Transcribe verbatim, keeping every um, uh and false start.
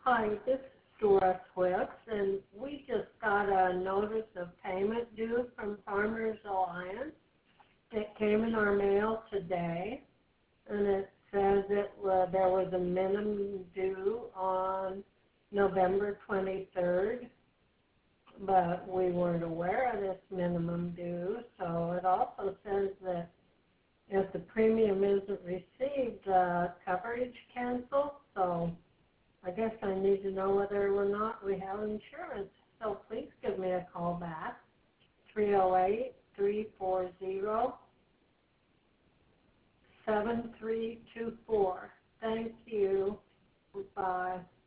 Hi, this is Doris Wicks, and we just got a notice of payment due from Farmers Alliance. It came in our mail today, and it says it uh, there was a minimum due on November twenty-third, but we weren't aware of this minimum due. So it also says that if the premium isn't received, uh, coverage canceled. So I guess I need to know whether or not we have insurance. So please give me a call back, three oh eight, three four zero, seven three two four. Thank you. Bye.